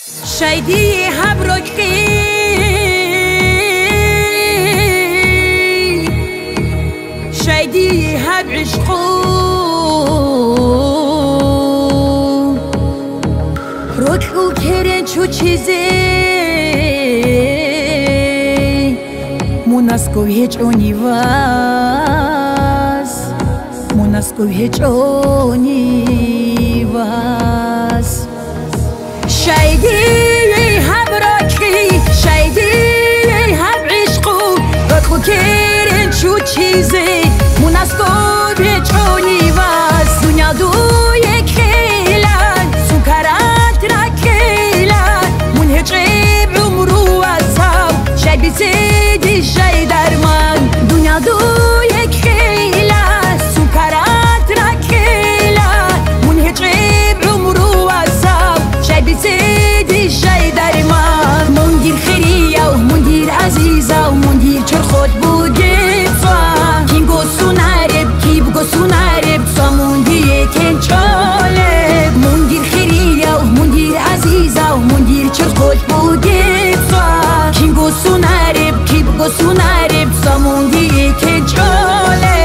شايدي هبركي شايدي هبعشقو روكو كرن شو چیزی موناسکو هیچ اونیواز موناسکو هیچ اونیواز شايدي هبركي شايدي هبعشقو روكو كرن شو چیزی موناسکو هیچ اونیواز دنیا دوی کیلان سوکرات را کیلان مون هیچ عیب عمرو وزاو شای بیزیدی شای درمان دنیا دوی کیلان سوکرات را کیلان مون هیچ عیب عمرو وزاو شای بیزیدی شای درمان مون دیر خیریا و مون دیر عزیزا و مون دیر چر خود بودی فا کین گسو نرب کی بگسو نرب سامون دیه کن چاله مون دیر خیریا و مون دیر عزیزا و مون دیر چر خود بودی فا کین گسو نرب کی بگسو نرب سامون دیه کن چاله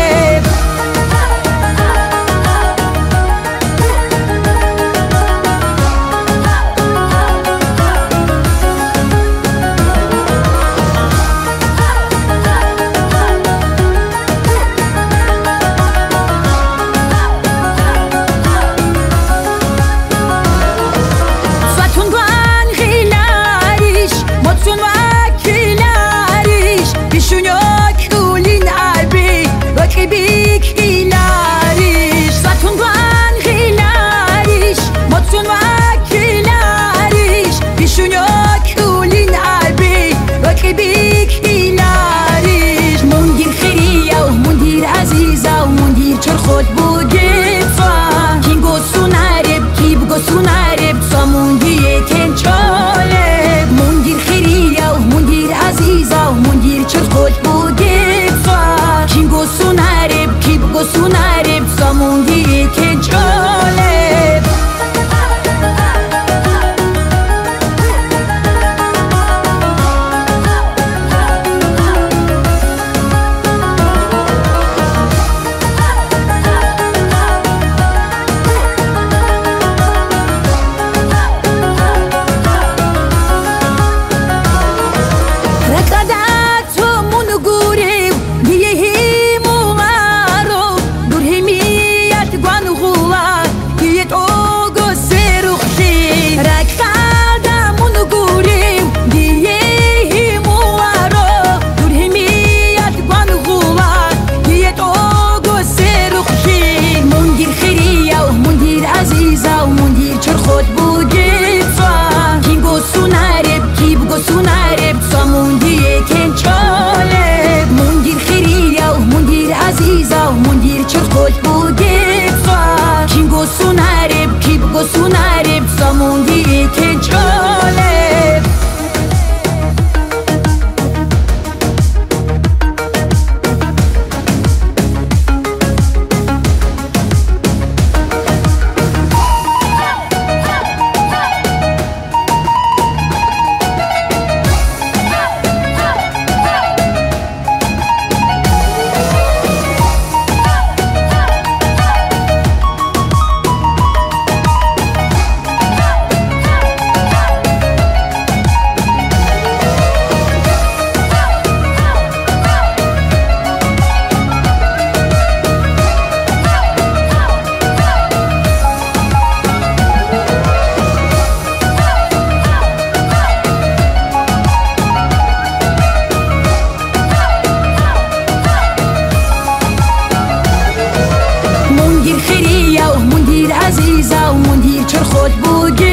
خود بودی فا کین گسو نرب کی بگسو نرب سامون دیه کن چاله مون دیر خیریا و مون دیر عزیزا و مون دیر چر خود بودی فا کین گسو نرب کی بگسو نرب سامون دیه کن چاله گسو نرب سامون دیه کن چاله عزیزا و مون دیر چر خود بودی